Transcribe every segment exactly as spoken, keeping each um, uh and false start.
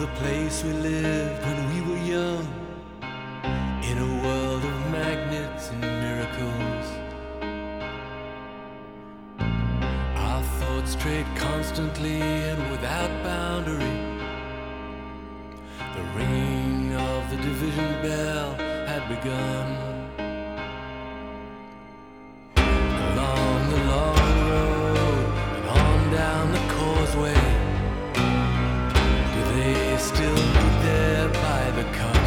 the place we lived when we were young, in a world of magnets and miracles. Our thoughts strayed constantly and without boundary. The ringing of the division bell had begun. Along the long road and on down the causeway, do they still meet there by the cut?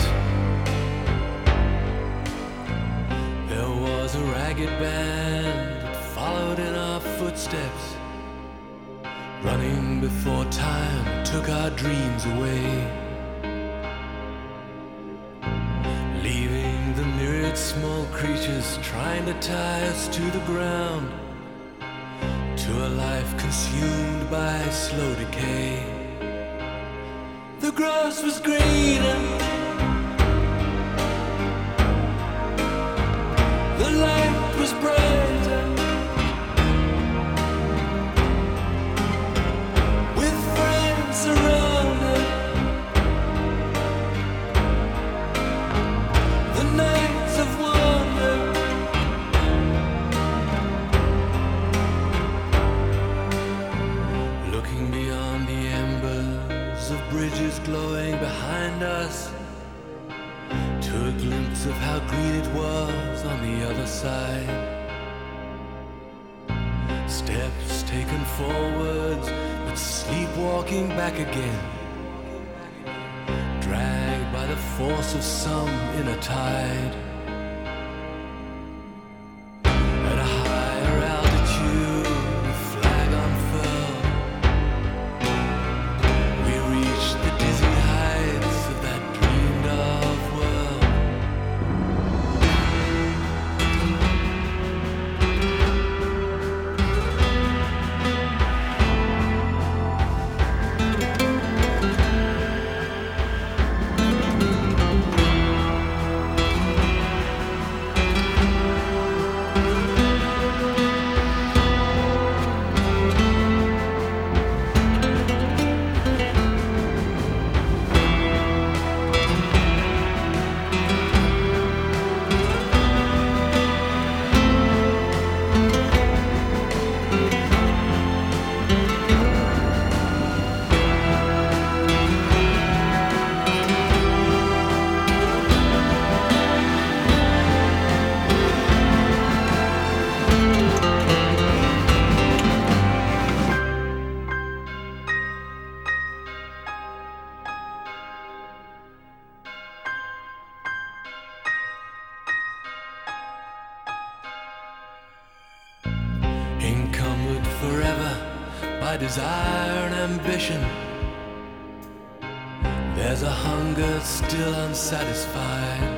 There was a ragged band that followed in our footsteps, running before time took our dreams away, leaving the myriad small creatures trying to tie us to the ground, to a life consumed by slow decay. The grass was greener, the light was brighter, with friends around us. The nights of wonder, looking beyond the embers of bridges glowing behind us, to a glimpse of how green it was on the other side. Steps taken forwards, but sleepwalking back again, dragged by the force of some inner tide. At a higher altitude, with flag unfurled, we reached the dizzy heights of that dreamed of world. Encumbered forever by desire and ambition, there's a hunger still unsatisfied.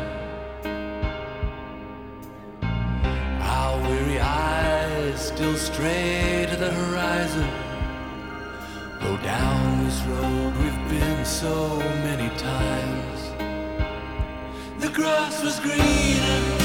Our weary eyes still stray to the horizon, go down this road we've been so many times. The grass was greener,